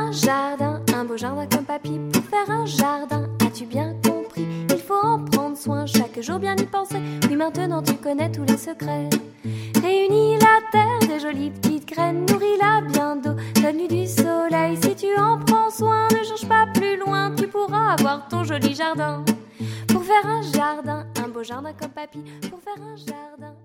un jardin, un beau jardin comme papy. Pour faire un jardin, as-tu bien compris? Il faut en prendre soin, chaque jour bien y penser. Oui, maintenant tu connais tous les secrets. Réunis la terre, des jolies petites graines, nourris-la bien d'eau, donne-lui du soleil. Si tu en prends soin, ne cherche pas plus loin, tu pourras avoir ton joli jardin. Pour faire un jardin, un beau jardin comme papy. Pour faire un jardin.